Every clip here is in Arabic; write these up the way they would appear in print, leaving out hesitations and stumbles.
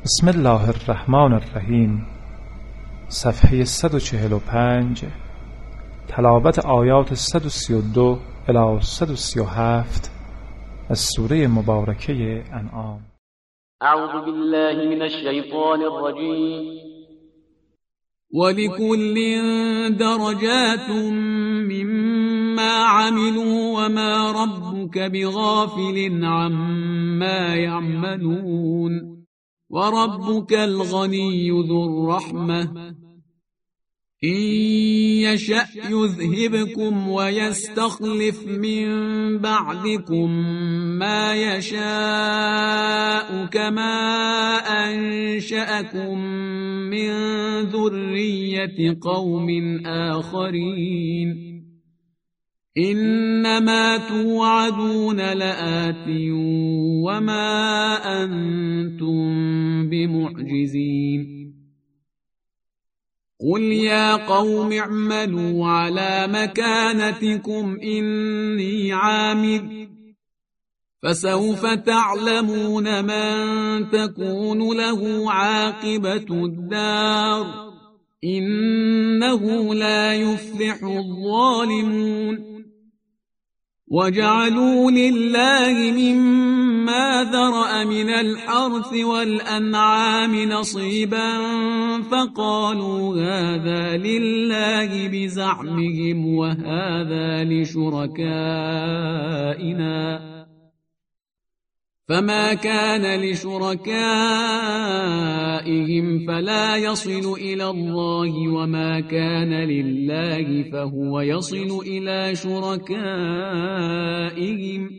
بسم الله الرحمن الرحیم. صفحه 145. تلاوت آیات 132 الی 137 از سوره مبارکه انعام. اعوذ بالله من الشیطان الرجیم. ولكل درجات مما عملوا وما ربك بغافل عما يعملون وربك الغني ذو الرحمة إن يشأ يذهبكم ويستخلف من بعدكم ما يشاء كما أنشأكم من ذرية قوم آخرين إنما توعدون لآت وما أنتم بمعجزين قل يا قوم اعملوا على مكانتكم إني عامل فسوف تعلمون من تكون له عاقبة الدار إنه لا يفلح الظالمون وجعلوا لله مما ذرأ من الحرث والأنعام نصيبا فقالوا هذا لله بزعمهم وهذا لشركائنا فما كان لشركائهم فلا يصل إلى الله وما كان لله فهو يصل إلى شركائهم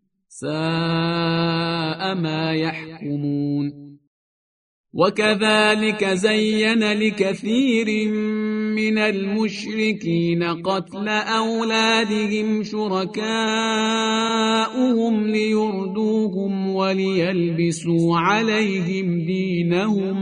ساء ما يحكمون وكذلك زين لكثير من المشركين قتل أولادهم شركاؤهم ليردوهم وليلبسوا عليهم دينهم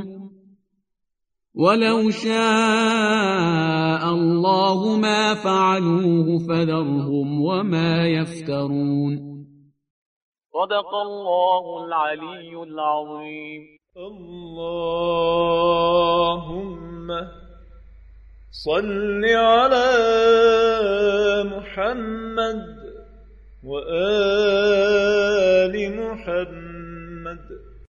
ولو شاء الله ما فعلوه فذرهم وما يفترون صدق الله العلي العظيم. اللهم صل على محمد وآل